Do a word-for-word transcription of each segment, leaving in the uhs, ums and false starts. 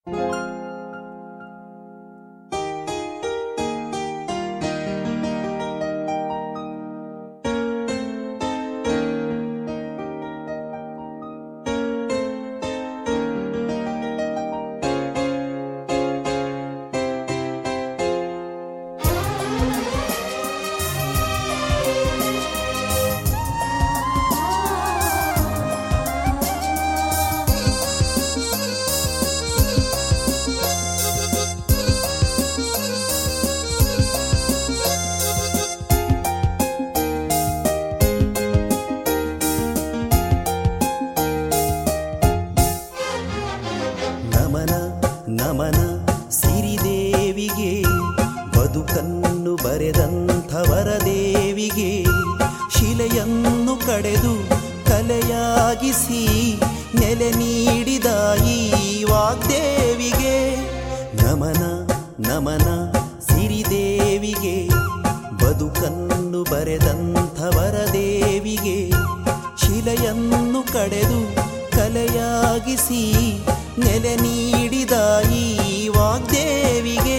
ನಮನ ಸಿರಿದೇವಿಗೆ, ಬದುಕನ್ನು ಬರೆದಂಥವರ ದೇವಿಗೆ, ಶಿಲೆಯನ್ನು ಕಡೆದು ಕಲೆಯಾಗಿಸಿ ನೆಲೆ ನೀಡಿದ ಈ ವಾಗ್ದೇವಿಗೆ. ನಮನ ನಮನ ಸಿರಿದೇವಿಗೆ, ಬದುಕನ್ನು ಬರೆದಂಥವರ ದೇವಿಗೆ, ಶಿಲೆಯನ್ನು ಕಡೆದು ಕಲೆಯಾಗಿಸಿ ನೆಲೆ ನೀಡಿದ ಈ ವಾಗ್ದೇವಿಗೆ.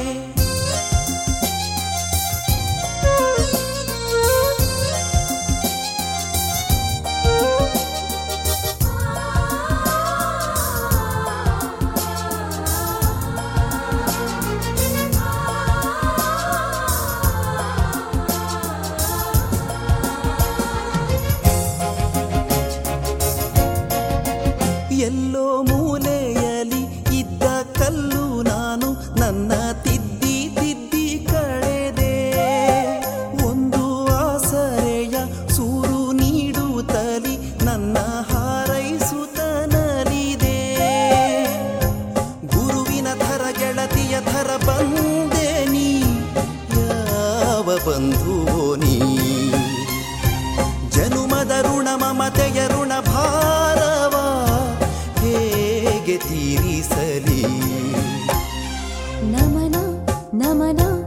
ಎಲ್ಲೋ ಮೂಲೆಯಲ್ಲಿ ಇದ್ದ ಕಲ್ಲು ನಾನು ನನ್ನ ತಿದ್ದಿ ತಿದ್ದಿ ಕಳೆದೆ, ಒಂದು ಆಸರೆಯ ಸೂರು ನೀಡುತ್ತಲಿ ನನ್ನ ಹಾರೈಸುತ್ತನಲಿದೆ. ಗುರುವಿನ ಥರ ಗೆಳತಿಯ ಥರ ಬಂದೆ ನೀ, ಯಾವ ಬಂಧುವೋ ನೀ, ಜನುಮದ ಋಣ ಮಮತೆಯ ಋಣ ಭಾರವ ಹೇಗೆ ತೀರಿಸಲಿ. ನಮನ ನಮನ